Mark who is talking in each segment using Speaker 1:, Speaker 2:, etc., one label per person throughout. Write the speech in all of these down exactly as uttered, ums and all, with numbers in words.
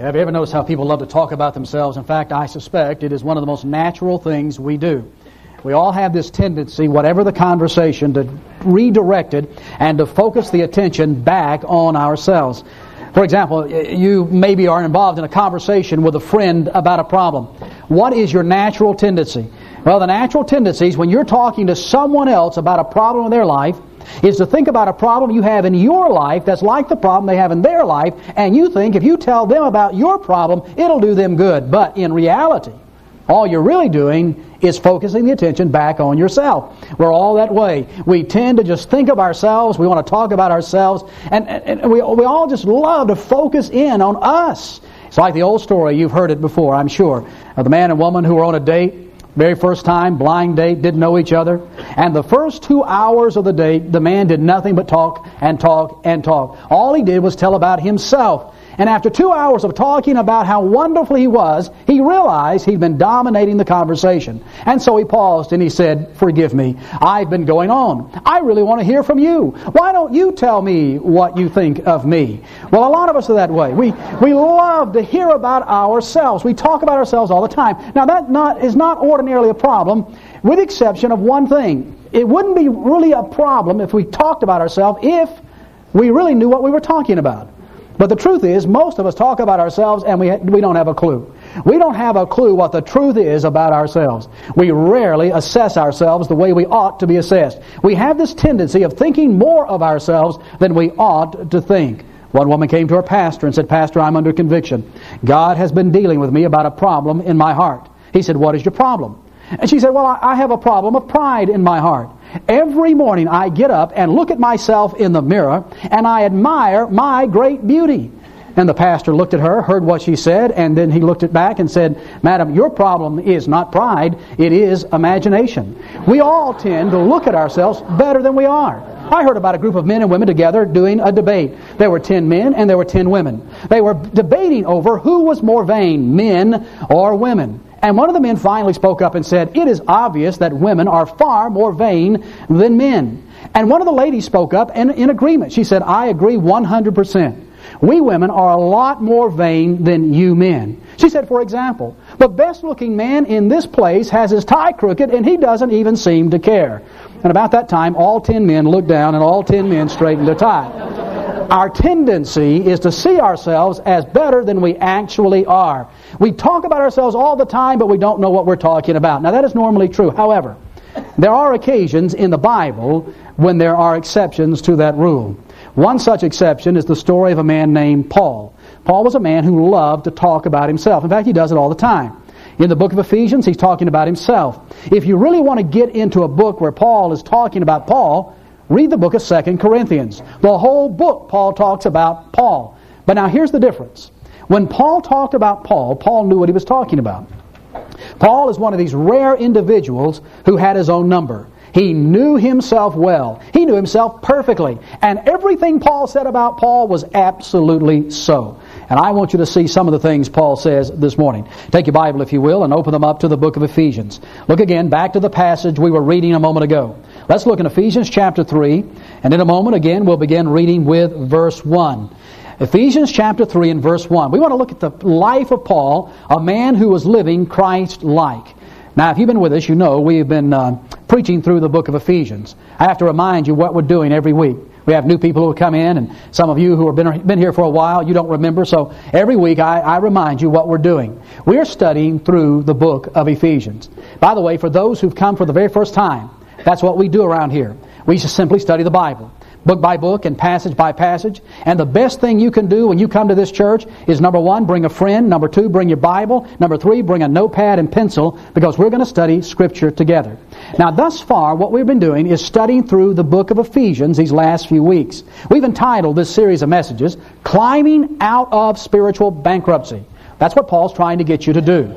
Speaker 1: Have you ever noticed how people love to talk about themselves? In fact, I suspect it is one of the most natural things we do. We all have this tendency, whatever the conversation, to redirect it and to focus the attention back on ourselves. For example, you maybe are involved in a conversation with a friend about a problem. What is your natural tendency? Well, the natural tendency is when you're talking to someone else about a problem in their life is to think about a problem you have in your life that's like the problem they have in their life, and you think if you tell them about your problem, it'll do them good. But in reality, all you're really doing is focusing the attention back on yourself. We're all that way. We tend to just think of ourselves. We want to talk about ourselves. And, and we, we all just love to focus in on us. It's like the old story. You've heard it before, I'm sure, of the man and woman who were on a date. Very first time, blind date, didn't know each other. And the first two hours of the date, the man did nothing but talk and talk and talk. All he did was tell about himself. And after two hours of talking about how wonderful he was, he realized he'd been dominating the conversation. And so he paused and he said, "Forgive me, I've been going on. I really want to hear from you. Why don't you tell me what you think of me?" Well, a lot of us are that way. We we love to hear about ourselves. We talk about ourselves all the time. Now, that not is not ordinarily a problem, with the exception of one thing. It wouldn't be really a problem if we talked about ourselves if we really knew what we were talking about. But the truth is, most of us talk about ourselves and we we don't have a clue. We don't have a clue what the truth is about ourselves. We rarely assess ourselves the way we ought to be assessed. We have this tendency of thinking more of ourselves than we ought to think. One woman came to her pastor and said, "Pastor, I'm under conviction. God has been dealing with me about a problem in my heart." He said, "What is your problem?" And she said, "Well, I have a problem of pride in my heart. Every morning I get up and look at myself in the mirror and I admire my great beauty." And the pastor looked at her, heard what she said, and then he looked it back and said, "Madam, your problem is not pride, it is imagination." We all tend to look at ourselves better than we are. I heard about a group of men and women together doing a debate. There were ten men and there were ten women. They were debating over who was more vain, men or women. And one of the men finally spoke up and said, "It is obvious that women are far more vain than men." And one of the ladies spoke up and in agreement. She said, "I agree one hundred percent. We women are a lot more vain than you men." She said, "For example, the best-looking man in this place has his tie crooked and he doesn't even seem to care." And about that time, all ten men looked down and all ten men straightened their tie. Our tendency is to see ourselves as better than we actually are. We talk about ourselves all the time, but we don't know what we're talking about. Now, that is normally true. However, there are occasions in the Bible when there are exceptions to that rule. One such exception is the story of a man named Paul. Paul was a man who loved to talk about himself. In fact, he does it all the time. In the book of Ephesians, he's talking about himself. If you really want to get into a book where Paul is talking about Paul, read the book of Second Corinthians. The whole book, Paul talks about Paul. But now here's the difference. When Paul talked about Paul, Paul knew what he was talking about. Paul is one of these rare individuals who had his own number. He knew himself well. He knew himself perfectly. And everything Paul said about Paul was absolutely so. And I want you to see some of the things Paul says this morning. Take your Bible, if you will, and open them up to the book of Ephesians. Look again back to the passage we were reading a moment ago. Let's look in Ephesians chapter three, and in a moment again we'll begin reading with verse one. Ephesians chapter three and verse one. We want to look at the life of Paul, a man who was living Christ-like. Now, if you've been with us, you know we've been uh, preaching through the book of Ephesians. I have to remind you what we're doing every week. We have new people who come in, and some of you who have been, been here for a while, you don't remember. So every week I, I remind you what we're doing. We're studying through the book of Ephesians. By the way, for those who've come for the very first time, that's what we do around here. We just simply study the Bible, book by book and passage by passage. And the best thing you can do when you come to this church is, number one, bring a friend. Number two, bring your Bible. Number three, bring a notepad and pencil, because we're going to study Scripture together. Now, thus far, what we've been doing is studying through the book of Ephesians these last few weeks. We've entitled this series of messages, Climbing Out of Spiritual Bankruptcy. That's what Paul's trying to get you to do.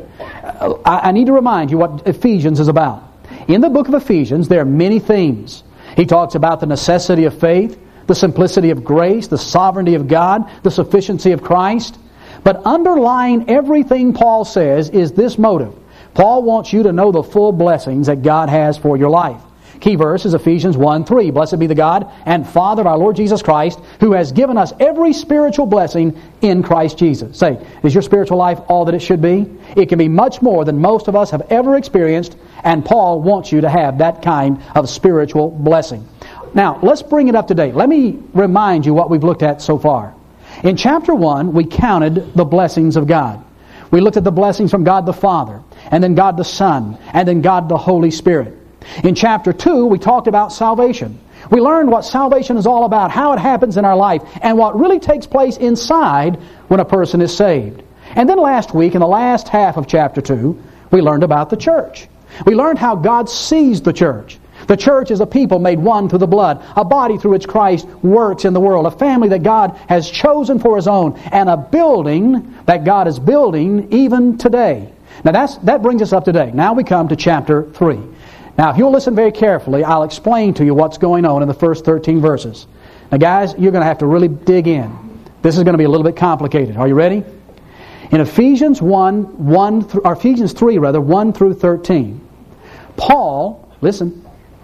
Speaker 1: I, I need to remind you what Ephesians is about. In the book of Ephesians, there are many themes. He talks about the necessity of faith, the simplicity of grace, the sovereignty of God, the sufficiency of Christ. But underlying everything Paul says is this motive. Paul wants you to know the full blessings that God has for your life. key verse is Ephesians one three. Blessed be the God and Father of our Lord Jesus Christ, who has given us every spiritual blessing in Christ Jesus. Say, is your spiritual life all that it should be? It can be much more than most of us have ever experienced, and Paul wants you to have that kind of spiritual blessing. Now, let's bring it up to date. Let me remind you what we've looked at so far. In chapter one, we counted the blessings of God. We looked at the blessings from God the Father, and then God the Son, and then God the Holy Spirit. In chapter two, we talked about salvation. We learned what salvation is all about, how it happens in our life, and what really takes place inside when a person is saved. And then last week, in the last half of chapter two, we learned about the church. We learned how God sees the church. The church is a people made one through the blood, a body through which Christ works in the world, a family that God has chosen for His own, and a building that God is building even today. Now that's, that brings us up to date. Now we come to chapter three. Now if you'll listen very carefully, I'll explain to you what's going on in the first thirteen verses. Now guys, you're going to have to really dig in. This is going to be a little bit complicated. Are you ready? In Ephesians one, one th- or Ephesians three rather, one through thirteen, Paul, listen,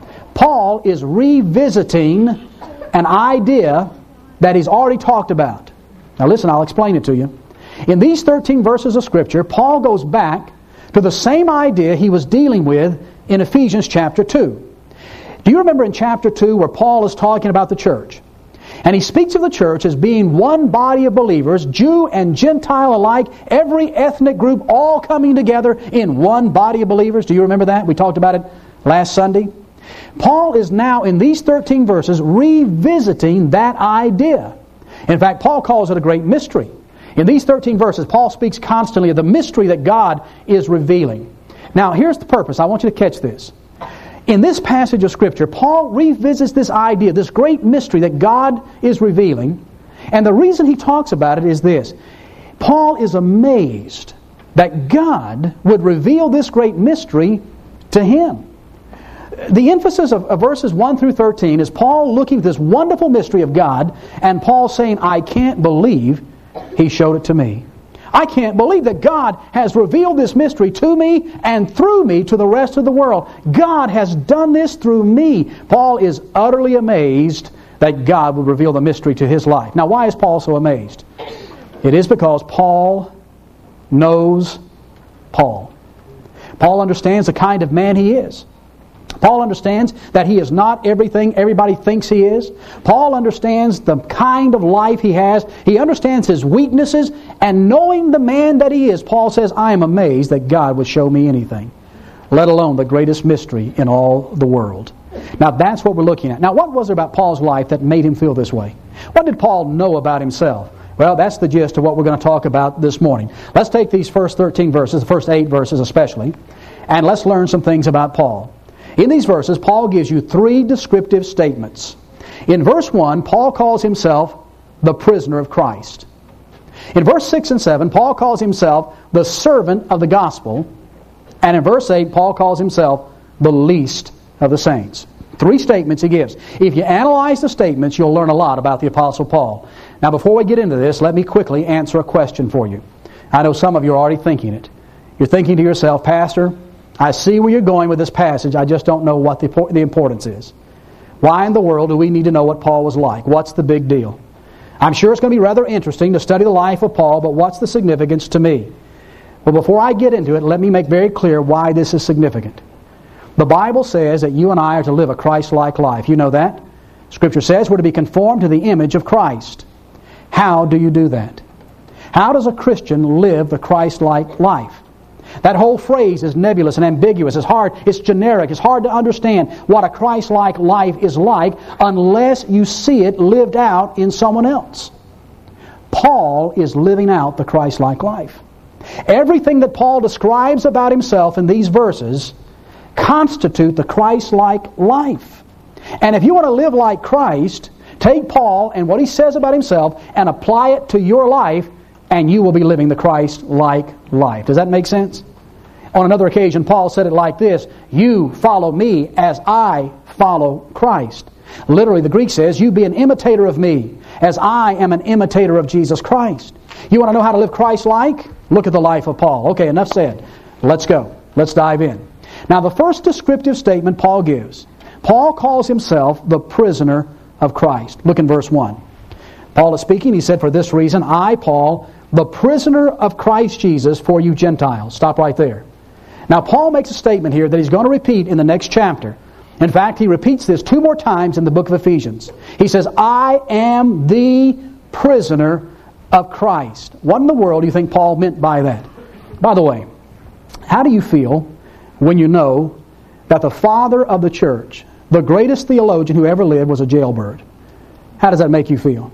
Speaker 1: Paul is revisiting an idea that he's already talked about. Now listen, I'll explain it to you. In these thirteen verses of Scripture, Paul goes back to the same idea he was dealing with in Ephesians chapter two. Do you remember in chapter two where Paul is talking about the church? And he speaks of the church as being one body of believers, Jew and Gentile alike, every ethnic group all coming together in one body of believers. Do you remember that? We talked about it last Sunday. Paul is now, in these thirteen verses, revisiting that idea. In fact, Paul calls it a great mystery. In these thirteen verses, Paul speaks constantly of the mystery that God is revealing. Now, here's the purpose. I want you to catch this. In this passage of Scripture, Paul revisits this idea, this great mystery that God is revealing. And the reason he talks about it is this. Paul is amazed that God would reveal this great mystery to him. The emphasis of, of verses one through thirteen is Paul looking at this wonderful mystery of God, and Paul saying, I can't believe He showed it to me. I can't believe that God has revealed this mystery to me and through me to the rest of the world. God has done this through me. Paul is utterly amazed that God would reveal the mystery to his life. Now, why is Paul so amazed? It is because Paul knows Paul. Paul understands the kind of man he is. Paul understands that he is not everything everybody thinks he is. Paul understands the kind of life he has. He understands his weaknesses. And knowing the man that he is, Paul says, I am amazed that God would show me anything, let alone the greatest mystery in all the world. Now that's what we're looking at. Now what was it about Paul's life that made him feel this way? What did Paul know about himself? Well, that's the gist of what we're going to talk about this morning. Let's take these first thirteen verses, the first eight verses especially, and let's learn some things about Paul. In these verses, Paul gives you three descriptive statements. In verse one, Paul calls himself the prisoner of Christ. In verse six and seven, Paul calls himself the servant of the gospel. And in verse eight, Paul calls himself the least of the saints. Three statements he gives. If you analyze the statements, you'll learn a lot about the Apostle Paul. Now, before we get into this, let me quickly answer a question for you. I know some of you are already thinking it. You're thinking to yourself, Pastor, I see where you're going with this passage. I just don't know what the, the importance is. Why in the world do we need to know what Paul was like? What's the big deal? I'm sure it's going to be rather interesting to study the life of Paul, but what's the significance to me? Well, before I get into it, let me make very clear why this is significant. The Bible says that you and I are to live a Christ-like life. You know that? Scripture says we're to be conformed to the image of Christ. How do you do that? How does a Christian live the Christ-like life? That whole phrase is nebulous and ambiguous. It's hard, it's generic. It's hard to understand what a Christ-like life is like unless you see it lived out in someone else. Paul is living out the Christ-like life. Everything that Paul describes about himself in these verses constitute the Christ-like life. And if you want to live like Christ, take Paul and what he says about himself and apply it to your life, and you will be living the Christ-like life. Does that make sense? On another occasion, Paul said it like this, you follow me as I follow Christ. Literally, the Greek says, you be an imitator of me as I am an imitator of Jesus Christ. You want to know how to live Christ-like? Look at the life of Paul. Okay, enough said. Let's go. Let's dive in. Now, the first descriptive statement Paul gives, Paul calls himself the prisoner of Christ. Look in verse one. Paul is speaking. He said, "For this reason, I, Paul, the prisoner of Christ Jesus for you Gentiles." Stop right there. Now, Paul makes a statement here that he's going to repeat in the next chapter. In fact, he repeats this two more times in the book of Ephesians. He says, "I am the prisoner of Christ." What in the world do you think Paul meant by that? By the way, how do you feel when you know that the father of the church, the greatest theologian who ever lived, was a jailbird? How does that make you feel?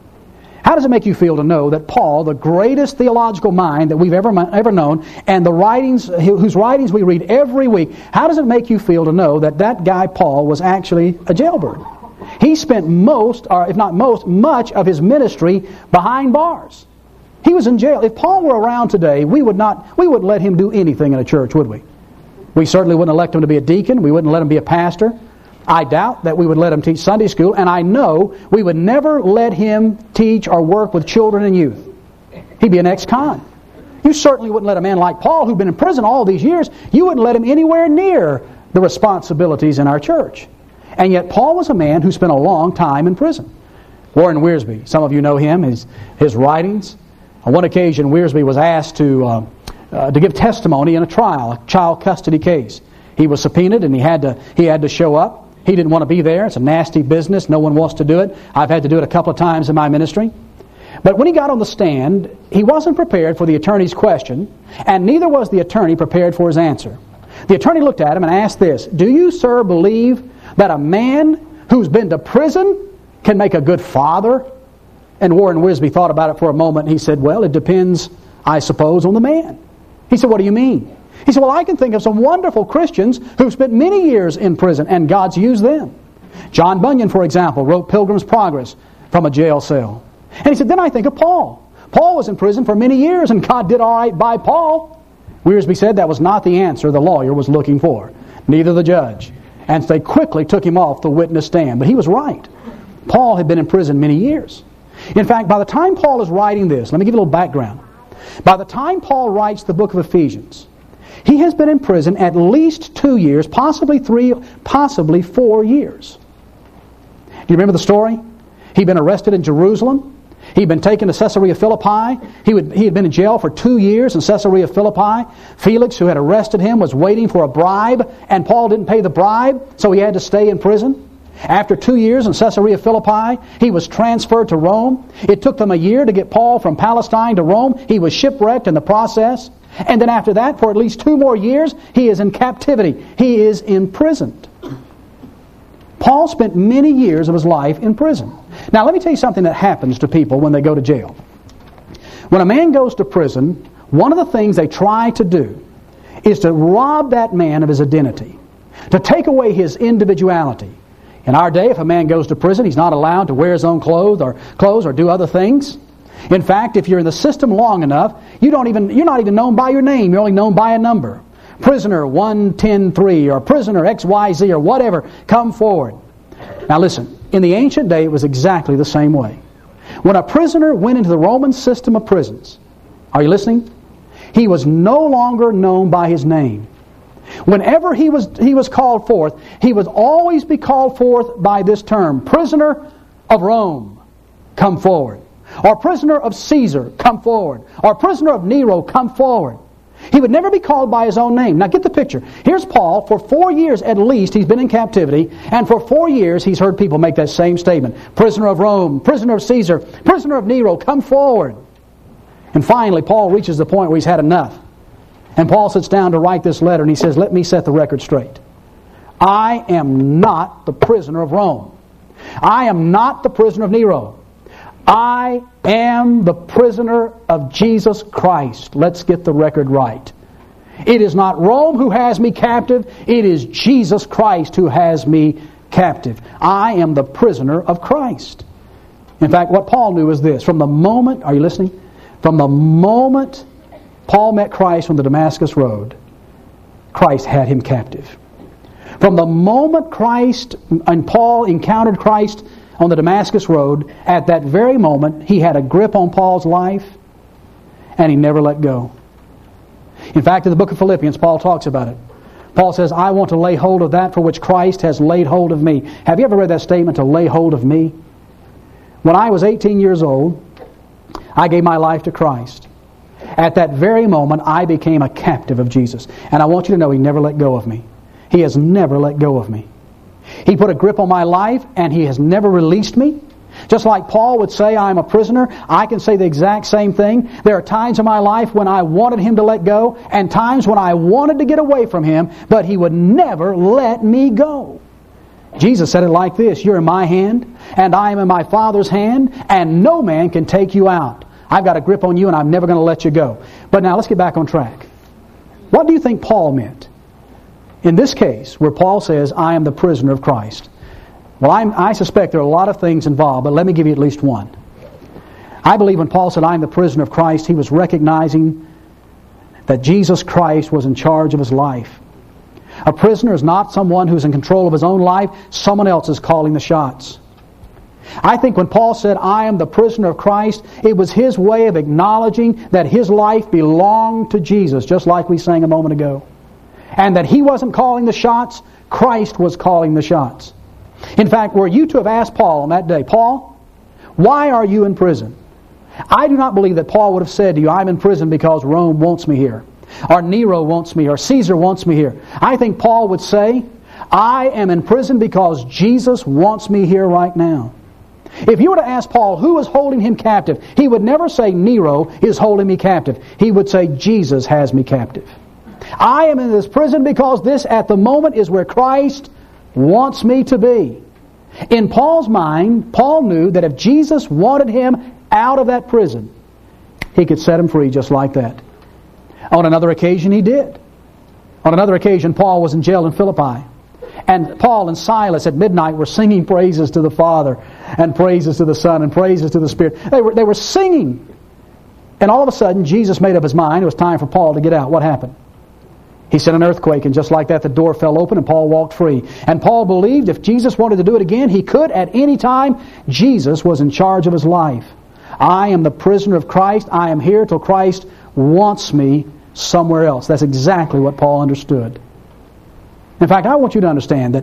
Speaker 1: How does it make you feel to know that Paul, the greatest theological mind that we've ever ever known, and the writings whose writings we read every week, how does it make you feel to know that that guy Paul was actually a jailbird? He spent most, or if not most, much of his ministry behind bars. He was in jail. If Paul were around today, we would not, we wouldn't let him do anything in a church, would we? We certainly wouldn't elect him to be a deacon. We wouldn't let him be a pastor. I doubt that we would let him teach Sunday school, and I know we would never let him teach or work with children and youth. He'd be an ex-con. You certainly wouldn't let a man like Paul, who'd been in prison all these years, you wouldn't let him anywhere near the responsibilities in our church. And yet Paul was a man who spent a long time in prison. Warren Wiersbe, some of you know him, his, his writings. On one occasion, Wiersbe was asked to, uh, uh, to give testimony in a trial, a child custody case. He was subpoenaed and he had to, he had to show up. He didn't want to be there. It's a nasty business. No one wants to do it. I've had to do it a couple of times in my ministry. But when he got on the stand, he wasn't prepared for the attorney's question, and neither was the attorney prepared for his answer. The attorney looked at him and asked this, "Do you, sir, believe that a man who's been to prison can make a good father?" And Warren Wiersbe thought about it for a moment, and he said, "Well, it depends, I suppose, on the man." He said, "What do you mean?" He said, "Well, I can think of some wonderful Christians who've spent many years in prison, and God's used them. John Bunyan, for example, wrote Pilgrim's Progress from a jail cell." And he said, "Then I think of Paul. Paul was in prison for many years, and God did all right by Paul." Wiersbe said that was not the answer the lawyer was looking for, neither the judge. And they quickly took him off the witness stand. But he was right. Paul had been in prison many years. In fact, by the time Paul is writing this, let me give you a little background. By the time Paul writes the book of Ephesians, he has been in prison at least two years, possibly three, possibly four years. Do you remember the story? He'd been arrested in Jerusalem. He'd been taken to Caesarea Philippi. He, would, he had been in jail for two years in Caesarea Philippi. Felix, who had arrested him, was waiting for a bribe, and Paul didn't pay the bribe, so he had to stay in prison. After two years in Caesarea Philippi, he was transferred to Rome. It took them a year to get Paul from Palestine to Rome. He was shipwrecked in the process. And then after that, for at least two more years, he is in captivity. He is imprisoned. Paul spent many years of his life in prison. Now, let me tell you something that happens to people when they go to jail. When a man goes to prison, one of the things they try to do is to rob that man of his identity, to take away his individuality. In our day, if a man goes to prison, he's not allowed to wear his own clothes or clothes or do other things. In fact, if you're in the system long enough, you don't even you're not even known by your name. You're only known by a number. Prisoner one ten three or prisoner X Y Z or whatever, come forward. Now listen, in the ancient day it was exactly the same way. When a prisoner went into the Roman system of prisons, are you listening? He was no longer known by his name. Whenever he was he was called forth, he would always be called forth by this term, prisoner of Rome, come forward. Or prisoner of Caesar, come forward. Or prisoner of Nero, come forward. He would never be called by his own name. Now get the picture. Here's Paul. For four years at least he's been in captivity, and for four years he's heard people make that same statement. Prisoner of Rome, prisoner of Caesar, prisoner of Nero, come forward. And finally Paul reaches the point where he's had enough. And Paul sits down to write this letter, and he says, "Let me set the record straight. I am not the prisoner of Rome. I am not the prisoner of Nero. I am the prisoner of Jesus Christ." Let's get the record right. It is not Rome who has me captive. It is Jesus Christ who has me captive. I am the prisoner of Christ. In fact, what Paul knew was this. From the moment, are you listening? From the moment Paul met Christ on the Damascus Road, Christ had him captive. From the moment Christ and Paul encountered Christ on the Damascus Road, at that very moment, he had a grip on Paul's life, and he never let go. In fact, in the book of Philippians, Paul talks about it. Paul says, I want to lay hold of that for which Christ has laid hold of me. Have you ever read that statement, to lay hold of me? When I was eighteen years old, I gave my life to Christ. At that very moment, I became a captive of Jesus. And I want you to know He never let go of me. He has never let go of me. He put a grip on my life, and He has never released me. Just like Paul would say, I'm a prisoner, I can say the exact same thing. There are times in my life when I wanted Him to let go, and times when I wanted to get away from Him, but He would never let me go. Jesus said it like this, you're in my hand, and I am in my Father's hand, and no man can take you out. I've got a grip on you, and I'm never going to let you go. But now let's get back on track. What do you think Paul meant in this case where Paul says, I am the prisoner of Christ? Well, I'm, I suspect there are a lot of things involved, but let me give you at least one. I believe when Paul said, I am the prisoner of Christ, he was recognizing that Jesus Christ was in charge of his life. A prisoner is not someone who's in control of his own life. Someone else is calling the shots. I think when Paul said, I am the prisoner of Christ, it was his way of acknowledging that his life belonged to Jesus, just like we sang a moment ago. And that he wasn't calling the shots, Christ was calling the shots. In fact, were you to have asked Paul on that day, Paul, why are you in prison? I do not believe that Paul would have said to you, I'm in prison because Rome wants me here, or Nero wants me here, or Caesar wants me here. I think Paul would say, I am in prison because Jesus wants me here right now. If you were to ask Paul who was holding him captive, he would never say Nero is holding me captive. He would say Jesus has me captive. I am in this prison because this at the moment is where Christ wants me to be. In Paul's mind, Paul knew that if Jesus wanted him out of that prison, he could set him free just like that. On another occasion, he did. On another occasion, Paul was in jail in Philippi. And Paul and Silas at midnight were singing praises to the Father and praises to the Son and praises to the Spirit. They were, they were singing. And all of a sudden, Jesus made up his mind. It was time for Paul to get out. What happened? He sent an earthquake, and just like that, the door fell open and Paul walked free. And Paul believed if Jesus wanted to do it again, he could at any time. Jesus was in charge of his life. I am the prisoner of Christ. I am here till Christ wants me somewhere else. That's exactly what Paul understood. In fact, I want you to understand that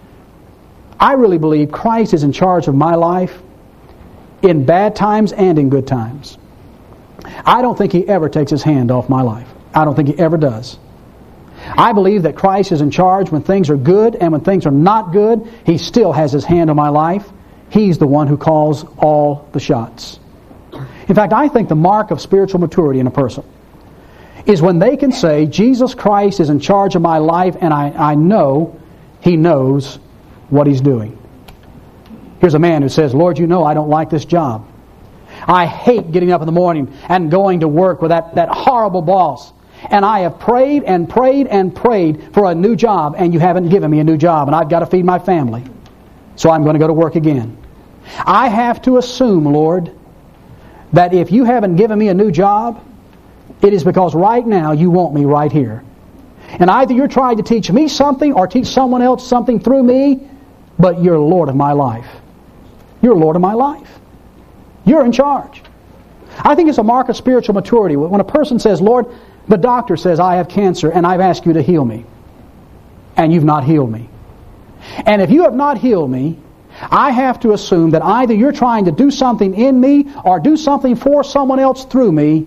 Speaker 1: I really believe Christ is in charge of my life in bad times and in good times. I don't think He ever takes His hand off my life. I don't think He ever does. I believe that Christ is in charge when things are good, and when things are not good, He still has His hand on my life. He's the one who calls all the shots. In fact, I think the mark of spiritual maturity in a person is when they can say, Jesus Christ is in charge of my life, and I, I know He knows what He's doing. Here's a man who says, Lord, you know I don't like this job. I hate getting up in the morning and going to work with that, that horrible boss. And I have prayed and prayed and prayed for a new job, and you haven't given me a new job, and I've got to feed my family. So I'm going to go to work again. I have to assume, Lord, that if you haven't given me a new job, it is because right now you want me right here. And either you're trying to teach me something or teach someone else something through me, but you're Lord of my life. You're Lord of my life. You're in charge. I think it's a mark of spiritual maturity when a person says, Lord, the doctor says I have cancer and I've asked you to heal me, and you've not healed me. And if you have not healed me, I have to assume that either you're trying to do something in me or do something for someone else through me,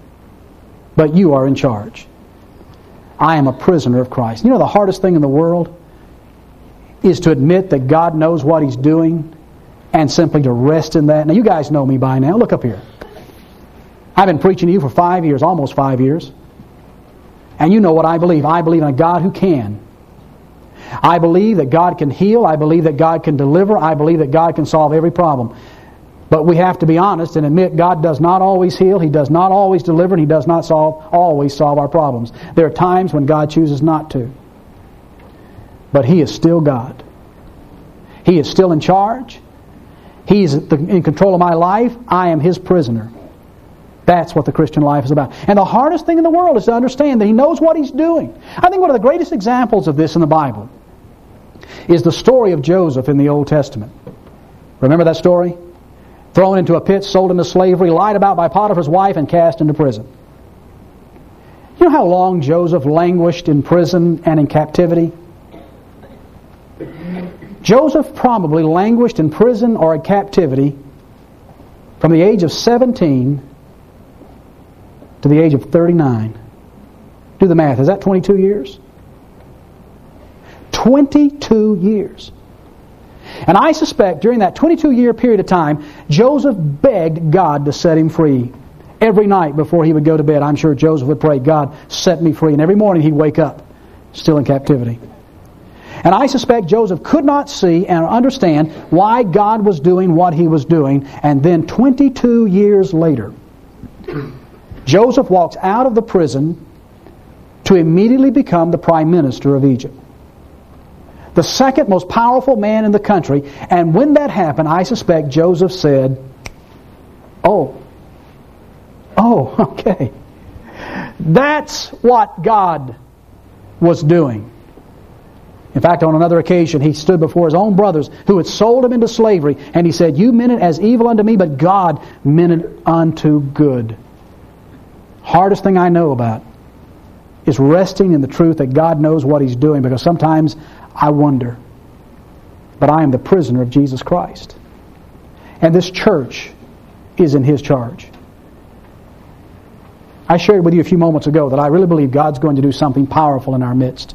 Speaker 1: but you are in charge. I am a prisoner of Christ. You know the hardest thing in the world is to admit that God knows what He's doing and simply to rest in that. Now you guys know me by now. Look up here. I've been preaching to you for five years, almost five years. And you know what I believe. I believe in a God who can. I believe that God can heal. I believe that God can deliver. I believe that God can solve every problem. But we have to be honest and admit God does not always heal. He does not always deliver. And He does not solve always solve our problems. There are times when God chooses not to. But He is still God. He is still in charge. He is in control of my life. I am His prisoner. That's what the Christian life is about. And the hardest thing in the world is to understand that He knows what He's doing. I think one of the greatest examples of this in the Bible is the story of Joseph in the Old Testament. Remember that story? Thrown into a pit, sold into slavery, lied about by Potiphar's wife, and cast into prison. You know how long Joseph languished in prison and in captivity? Joseph probably languished in prison or in captivity from the age of seventeen to the age of thirty-nine. Do the math. Is that twenty-two years? twenty-two years. And I suspect during that twenty-two year period of time, Joseph begged God to set him free. Every night before he would go to bed, I'm sure Joseph would pray, God, set me free. And every morning he'd wake up, still in captivity. And I suspect Joseph could not see and understand why God was doing what he was doing. And then twenty-two years later, Joseph walks out of the prison to immediately become the prime minister of Egypt. The second most powerful man in the country. And when that happened, I suspect Joseph said, oh, oh, okay. That's what God was doing. In fact, on another occasion, he stood before his own brothers who had sold him into slavery, and he said, you meant it as evil unto me, but God meant it unto good. Hardest thing I know about is resting in the truth that God knows what He's doing, because sometimes I wonder. But I am the prisoner of Jesus Christ. And this church is in His charge. I shared with you a few moments ago that I really believe God's going to do something powerful in our midst.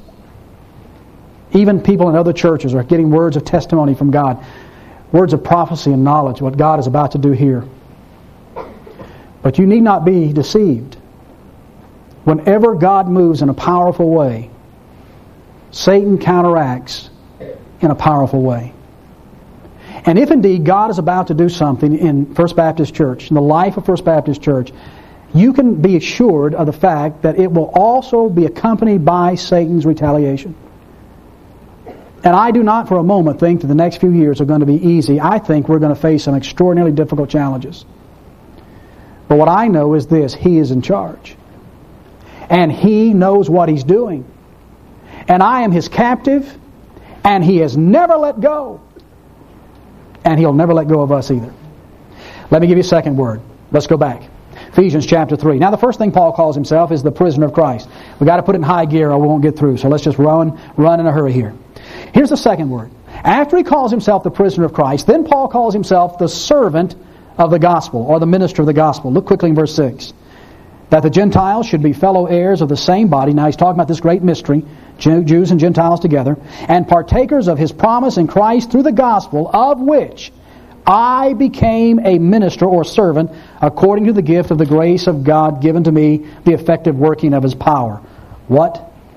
Speaker 1: Even people in other churches are getting words of testimony from God, words of prophecy and knowledge, what God is about to do here. But you need not be deceived. Whenever God moves in a powerful way, Satan counteracts in a powerful way. And if indeed God is about to do something in First Baptist Church, in the life of First Baptist Church, you can be assured of the fact that it will also be accompanied by Satan's retaliation. And I do not for a moment think that the next few years are going to be easy. I think we're going to face some extraordinarily difficult challenges. But what I know is this: He is in charge. And He knows what He's doing. And I am His captive, and He has never let go. And He'll never let go of us either. Let me give you a second word. Let's go back. Ephesians chapter three. Now the first thing Paul calls himself is the prisoner of Christ. We've got to put it in high gear or we won't get through. So let's just run, run in a hurry here. Here's the second word. After he calls himself the prisoner of Christ, then Paul calls himself the servant of the gospel, or the minister of the gospel. Look quickly in verse six. That the Gentiles should be fellow heirs of the same body. Now he's talking about this great mystery, Jews and Gentiles together, and partakers of His promise in Christ through the gospel, of which I became a minister or servant according to the gift of the grace of God given to me, the effective working of His power. What?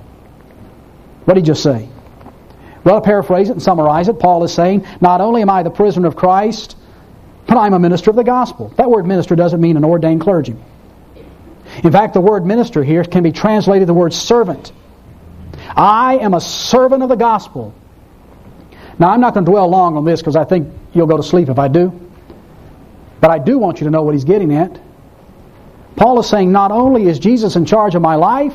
Speaker 1: What did He just say? Well, to paraphrase it and summarize it, Paul is saying, not only am I the prisoner of Christ, but I'm a minister of the gospel. That word minister doesn't mean an ordained clergyman. In fact, the word minister here can be translated the word servant. I am a servant of the gospel. Now, I'm not going to dwell long on this because I think you'll go to sleep if I do. But I do want you to know what he's getting at. Paul is saying, not only is Jesus in charge of my life,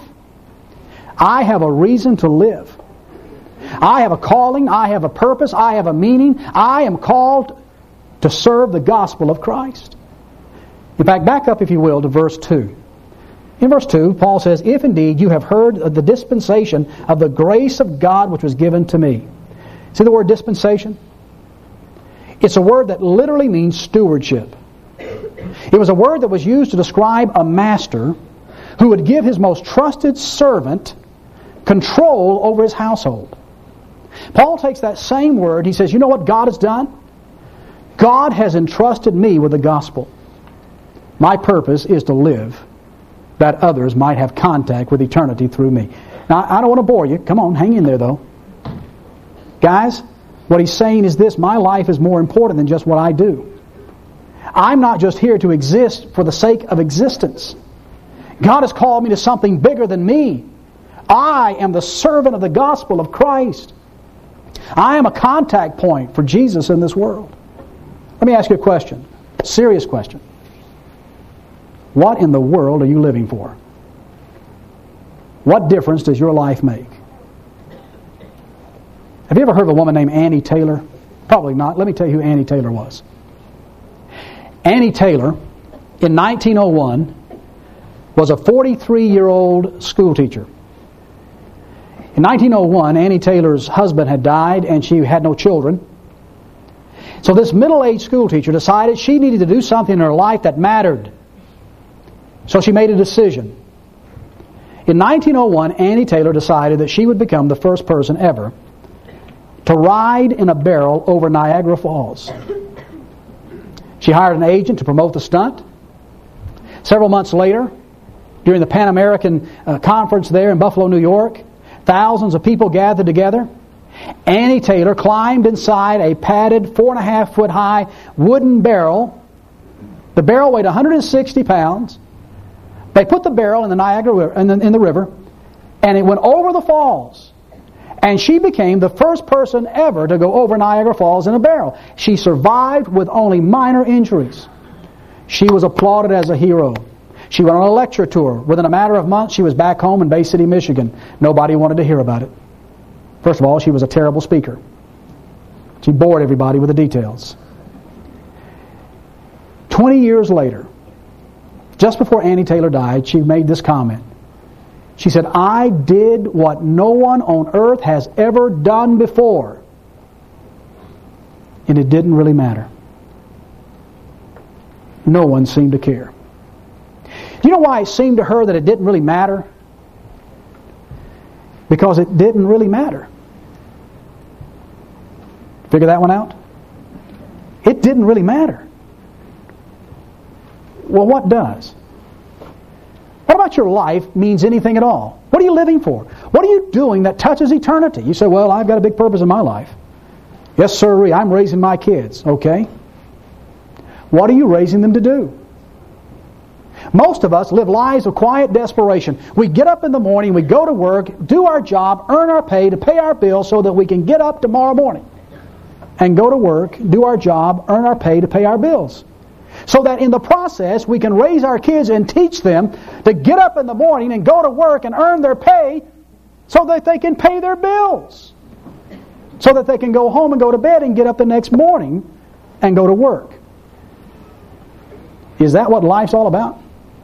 Speaker 1: I have a reason to live. I have a calling, I have a purpose, I have a meaning. I am called to serve the gospel of Christ. In fact, back up, if you will, to verse two. In verse two, Paul says, if indeed you have heard of the dispensation of the grace of God which was given to me. See the word dispensation? It's a word that literally means stewardship. It was a word that was used to describe a master who would give his most trusted servant control over his household. Paul takes that same word, he says, you know what God has done? God has entrusted me with the gospel. My purpose is to live that others might have contact with eternity through me. Now, I don't want to bore you. Come on, hang in there though. Guys, what he's saying is this: my life is more important than just what I do. I'm not just here to exist for the sake of existence. God has called me to something bigger than me. I am the servant of the gospel of Christ. I am a contact point for Jesus in this world. Let me ask you a question. A serious question. What in the world are you living for? What difference does your life make? Have you ever heard of a woman named Annie Taylor? Probably not. Let me tell you who Annie Taylor was. Annie Taylor, in nineteen oh one, was a forty-three-year-old school teacher. In nineteen oh one, Annie Taylor's husband had died and she had no children. So this middle-aged school teacher decided she needed to do something in her life that mattered. So she made a decision. In nineteen oh one, Annie Taylor decided that she would become the first person ever to ride in a barrel over Niagara Falls. She hired an agent to promote the stunt. Several months later, during the Pan American uh, Conference there in Buffalo, New York, thousands of people gathered together. Annie Taylor climbed inside a padded four and a half foot high wooden barrel. The barrel weighed one hundred sixty pounds. They put the barrel in the Niagara River, in the, in the river, and it went over the falls. And she became the first person ever to go over Niagara Falls in a barrel. She survived with only minor injuries. She was applauded as a hero. She went on a lecture tour. Within a matter of months, she was back home in Bay City, Michigan. Nobody wanted to hear about it. First of all, she was a terrible speaker. She bored everybody with the details. Twenty years later, just before Annie Taylor died, she made this comment. She said, "I did what no one on earth has ever done before. And it didn't really matter." No one seemed to care. Do you know why it seemed to her that it didn't really matter? Because it didn't really matter. Figure that one out? It didn't really matter. Well, what does? What about your life means anything at all? What are you living for? What are you doing that touches eternity? You say, well, I've got a big purpose in my life. Yes, sir, I'm raising my kids. Okay. What are you raising them to do? Most of us live lives of quiet desperation. We get up in the morning, we go to work, do our job, earn our pay to pay our bills so that we can get up tomorrow morning and go to work, do our job, earn our pay to pay our bills. So that in the process we can raise our kids and teach them to get up in the morning and go to work and earn their pay so that they can pay their bills. So that they can go home and go to bed and get up the next morning and go to work. Is that what life's all about?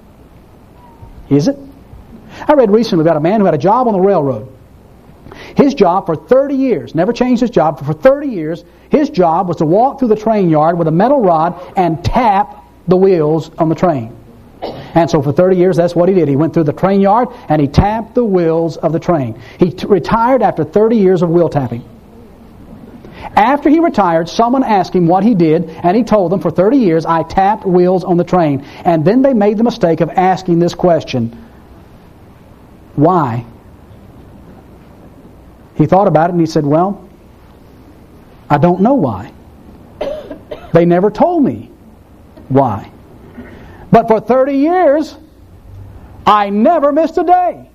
Speaker 1: Is it? I read recently about a man who had a job on the railroad. His job for thirty years, never changed his job, but for thirty years, his job was to walk through the train yard with a metal rod and tap the wheels on the train. And so for thirty years, that's what he did. He went through the train yard and he tapped the wheels of the train. He t- retired after thirty years of wheel tapping. After he retired, someone asked him what he did, and he told them, for thirty years, I tapped wheels on the train. And then they made the mistake of asking this question, why? He thought about it and he said, well, I don't know why. They never told me why. But for thirty years, I never missed a day.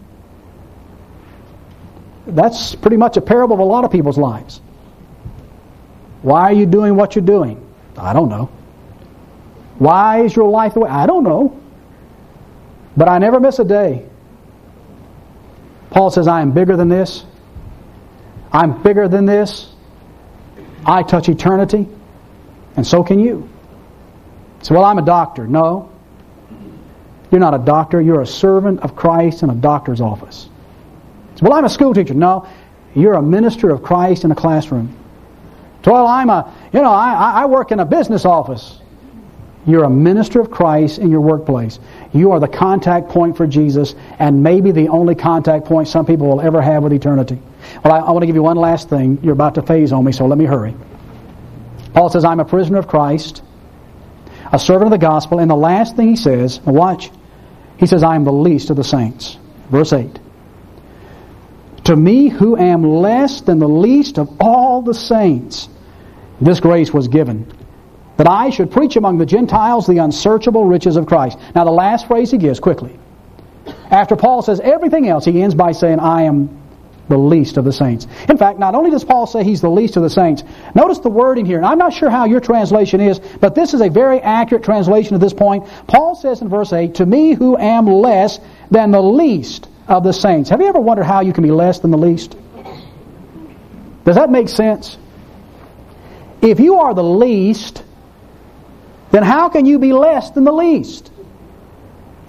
Speaker 1: That's pretty much a parable of a lot of people's lives. Why are you doing what you're doing? I don't know. Why is your life the way? I don't know. But I never miss a day. Paul says, I am bigger than this. I'm bigger than this. I touch eternity. And so can you. So, well, I'm a doctor. No. You're not a doctor. You're a servant of Christ in a doctor's office. So, well, I'm a school teacher. No. You're a minister of Christ in a classroom. So, well, I'm a, you know, I, I work in a business office. You're a minister of Christ in your workplace. You are the contact point for Jesus, and maybe the only contact point some people will ever have with eternity. Well, I, I want to give you one last thing. You're about to phase on me, so let me hurry. Paul says, I'm a prisoner of Christ, a servant of the gospel, and the last thing he says, now watch, he says, I am the least of the saints. Verse eight. To me who am less than the least of all the saints, this grace was given, that I should preach among the Gentiles the unsearchable riches of Christ. Now the last phrase he gives, quickly. After Paul says everything else, he ends by saying, I am the least of the saints. In fact, not only does Paul say he's the least of the saints, notice the wording here, and I'm not sure how your translation is, but this is a very accurate translation at this point. Paul says in verse eight, to me who am less than the least of the saints. Have you ever wondered how you can be less than the least? Does that make sense? If you are the least, then how can you be less than the least?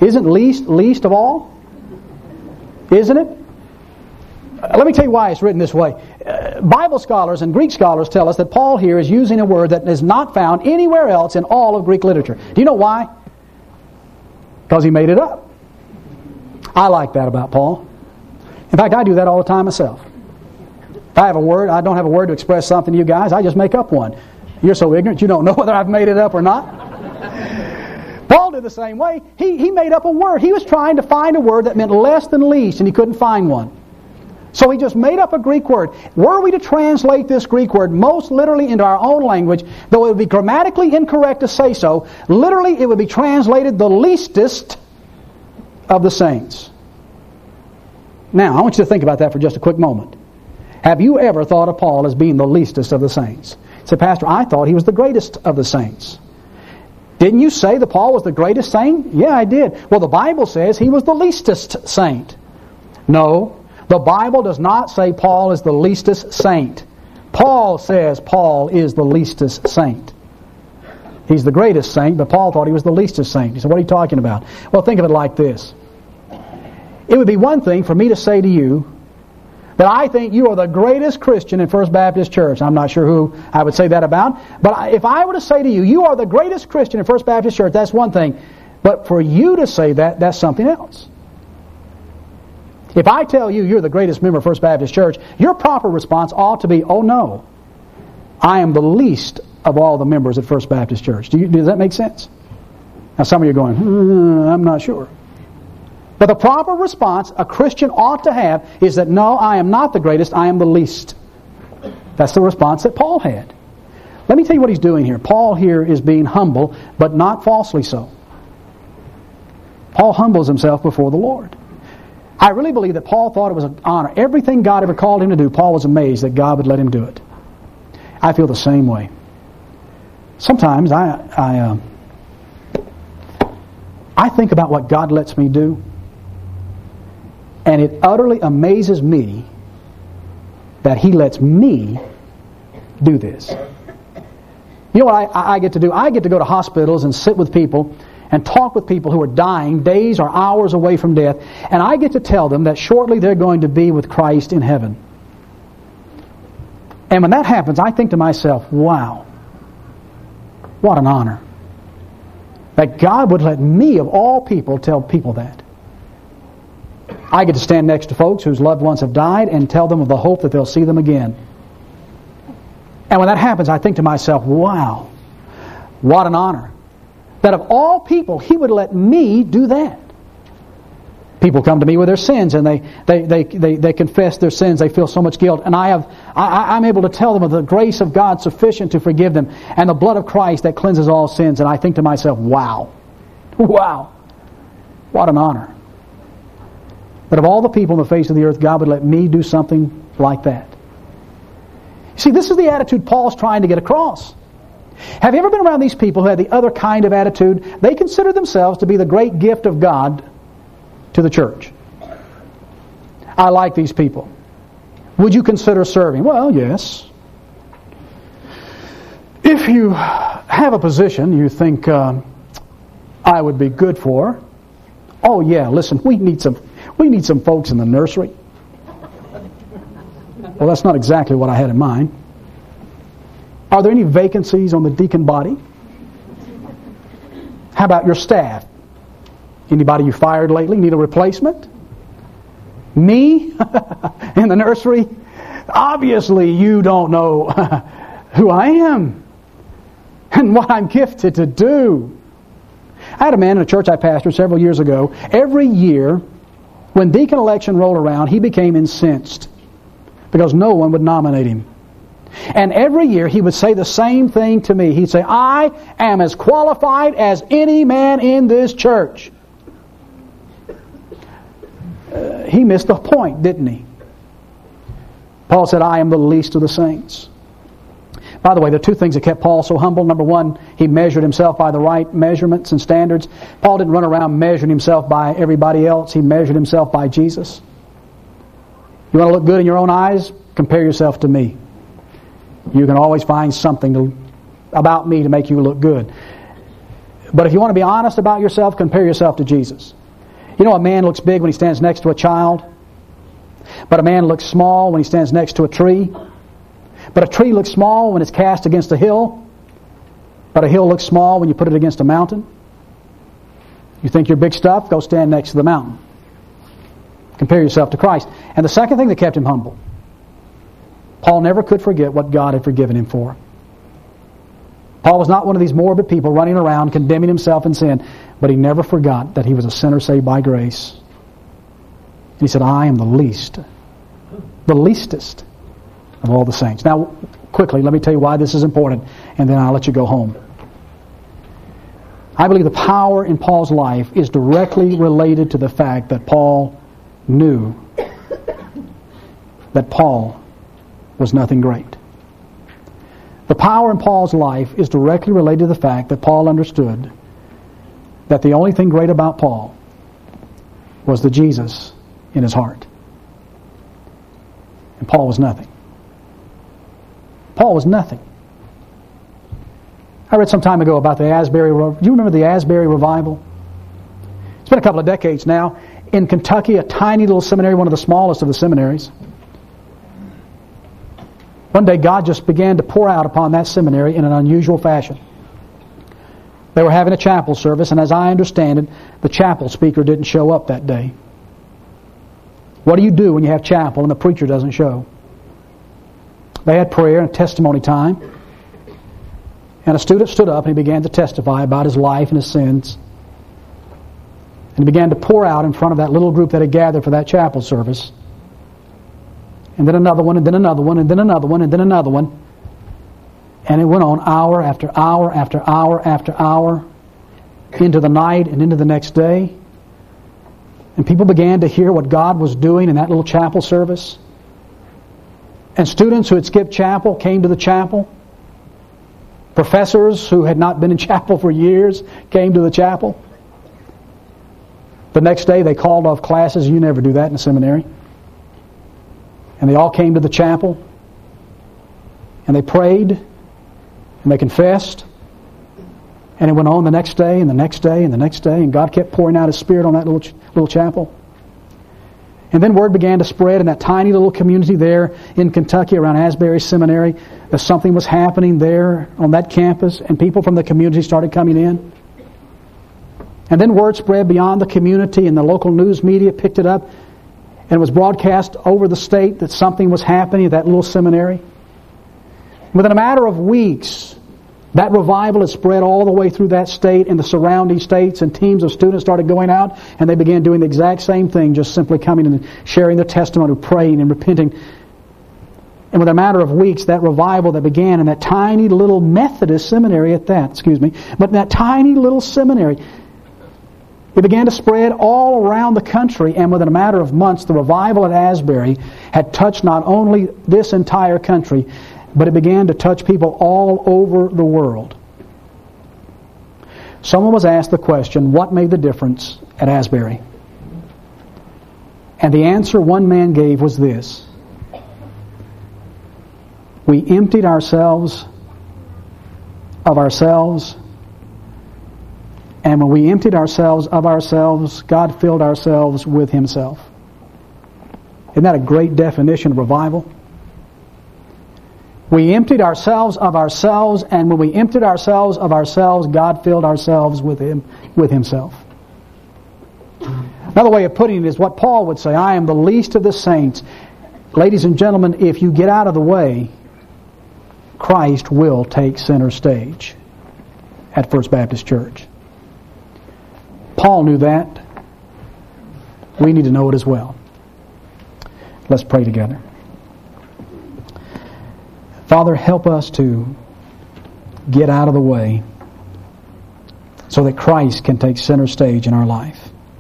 Speaker 1: Isn't least least of all? Isn't it? Uh, let me tell you why it's written this way. Uh, Bible scholars and Greek scholars tell us that Paul here is using a word that is not found anywhere else in all of Greek literature. Do you know why? Because he made it up. I like that about Paul. In fact, I do that all the time myself. If I have a word, I don't have a word to express something to you guys, I just make up one. You're so ignorant, you don't know whether I've made it up or not. Paul did the same way. He, he made up a word. He was trying to find a word that meant less than least, and he couldn't find one. So he just made up a Greek word. Were we to translate this Greek word most literally into our own language, though it would be grammatically incorrect to say so, literally it would be translated the leastest of the saints. Now, I want you to think about that for just a quick moment. Have you ever thought of Paul as being the leastest of the saints? Say, Pastor, I thought he was the greatest of the saints. Didn't you say that Paul was the greatest saint? Yeah, I did. Well, the Bible says he was the leastest saint. No. The Bible does not say Paul is the leastest saint. Paul says Paul is the leastest saint. He's the greatest saint, but Paul thought he was the leastest saint. He said, what are you talking about? Well, think of it like this. It would be one thing for me to say to you that I think you are the greatest Christian in First Baptist Church. I'm not sure who I would say that about, but if I were to say to you, you are the greatest Christian in First Baptist Church, that's one thing. But for you to say that, that's something else. If I tell you you're the greatest member of First Baptist Church, your proper response ought to be, oh no, I am the least of all the members at First Baptist Church. Do you, does that make sense? Now some of you are going, hmm, I'm not sure. But the proper response a Christian ought to have is that no, I am not the greatest, I am the least. That's the response that Paul had. Let me tell you what he's doing here. Paul here is being humble, but not falsely so. Paul humbles himself before the Lord. I really believe that Paul thought it was an honor. Everything God ever called him to do, Paul was amazed that God would let him do it. I feel the same way. Sometimes I I, uh, I think about what God lets me do, and it utterly amazes me that He lets me do this. You know what I, I get to do? I get to go to hospitals and sit with people and talk with people who are dying days or hours away from death, and I get to tell them that shortly they're going to be with Christ in heaven. And when that happens, I think to myself, wow, what an honor. That God would let me, of all people, tell people that. I get to stand next to folks whose loved ones have died and tell them of the hope that they'll see them again. And when that happens, I think to myself, wow, what an honor. That of all people, He would let me do that. People come to me with their sins, and they they they they, they confess their sins. They feel so much guilt, and I have I, I'm able to tell them of the grace of God sufficient to forgive them, and the blood of Christ that cleanses all sins. And I think to myself, wow, wow, what an honor. That of all the people on the face of the earth, God would let me do something like that. See, this is the attitude Paul's trying to get across. Have you ever been around these people who had the other kind of attitude? They consider themselves to be the great gift of God to the church. I like these people. Would you consider serving? Well, yes. If you have a position you think uh, I would be good for, oh yeah, listen, we need some we need some folks in the nursery. Well, that's not exactly what I had in mind. Are there any vacancies on the deacon body? How about your staff? Anybody you fired lately need a replacement? Me? In the nursery? Obviously you don't know who I am and what I'm gifted to do. I had a man in a church I pastored several years ago. Every year, when deacon election rolled around, he became incensed because no one would nominate him. And every year he would say the same thing to me. He'd say, I am as qualified as any man in this church. Uh, he missed the point, didn't he? Paul said, I am the least of the saints. By the way, there are two things that kept Paul so humble. Number one, he measured himself by the right measurements and standards. Paul didn't run around measuring himself by everybody else. He measured himself by Jesus. You want to look good in your own eyes? Compare yourself to me. You can always find something to, about me to make you look good. But if you want to be honest about yourself, compare yourself to Jesus. You know, a man looks big when he stands next to a child, but a man looks small when he stands next to a tree. But a tree looks small when it's cast against a hill, but a hill looks small when you put it against a mountain. You think you're big stuff? Go stand next to the mountain. Compare yourself to Christ. And the second thing that kept him humble, Paul never could forget what God had forgiven him for. Paul was not one of these morbid people running around condemning himself in sin, but he never forgot that he was a sinner saved by grace. And he said, I am the least, the leastest of all the saints. Now, quickly, let me tell you why this is important, and then I'll let you go home. I believe the power in Paul's life is directly related to the fact that Paul knew that Paul was nothing great. The power in Paul's life is directly related to the fact that Paul understood that the only thing great about Paul was the Jesus in his heart. And Paul was nothing. Paul was nothing. I read some time ago about the Asbury. Do you remember the Asbury revival? It's been a couple of decades now. In Kentucky, a tiny little seminary, one of the smallest of the seminaries. One day God just began to pour out upon that seminary in an unusual fashion. They were having a chapel service, and as I understand it, the chapel speaker didn't show up that day. What do you do when you have chapel and the preacher doesn't show? They had prayer and testimony time. And a student stood up and he began to testify about his life and his sins. And he began to pour out in front of that little group that had gathered for that chapel service. And then another one, and then another one, and then another one, and then another one. And it went on hour after hour after hour after hour into the night and into the next day. And people began to hear what God was doing in that little chapel service. And students who had skipped chapel came to the chapel. Professors who had not been in chapel for years came to the chapel. The next day they called off classes. You never do that in a seminary. And they all came to the chapel. And they prayed. And they confessed. And it went on the next day and the next day and the next day. And God kept pouring out His Spirit on that little, little chapel. And then word began to spread in that tiny little community there in Kentucky around Asbury Seminary that something was happening there on that campus, and people from the community started coming in. And then word spread beyond the community, and the local news media picked it up, and it was broadcast over the state that something was happening at that little seminary. Within a matter of weeks, that revival had spread all the way through that state and the surrounding states, and teams of students started going out, and they began doing the exact same thing, just simply coming and sharing their testimony, praying and repenting. And within a matter of weeks, that revival that began in that tiny little Methodist seminary at that, excuse me, but in that tiny little seminary, it began to spread all around the country, and within a matter of months, the revival at Asbury had touched not only this entire country, but it began to touch people all over the world. Someone was asked the question, what made the difference at Asbury? And the answer one man gave was this: we emptied ourselves of ourselves, and when we emptied ourselves of ourselves, God filled ourselves with Himself. Isn't that a great definition of revival? We emptied ourselves of ourselves, and when we emptied ourselves of ourselves, God filled ourselves with Him, with Himself. Another way of putting it is what Paul would say: I am the least of the saints. Ladies and gentlemen, if you get out of the way, Christ will take center stage at First Baptist Church. Paul knew that. We need to know it as well. Let's pray together. Father, help us to get out of the way so that Christ can take center stage in our life.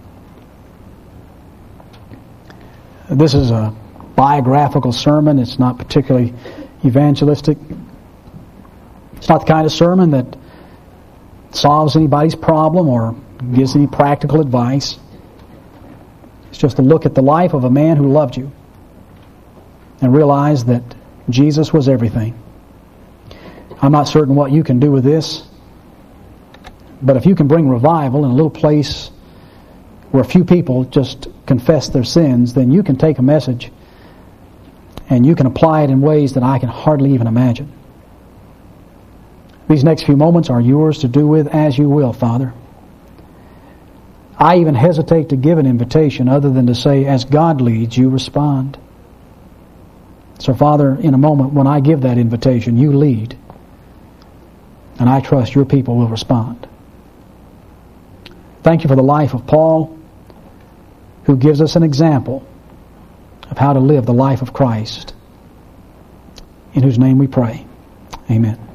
Speaker 1: This is a biographical sermon. It's not particularly evangelistic. It's not the kind of sermon that solves anybody's problem or gives any practical advice. It's just a look at the life of a man who loved you and realized that Jesus was everything. I'm not certain what you can do with this, but if you can bring revival in a little place where few people just confess their sins, then you can take a message and you can apply it in ways that I can hardly even imagine. These next few moments are yours to do with as you will, Father. I even hesitate to give an invitation other than to say, as God leads, you respond. So, Father, in a moment when I give that invitation, you lead. And I trust your people will respond. Thank you for the life of Paul, who gives us an example of how to live the life of Christ, in whose name we pray. Amen.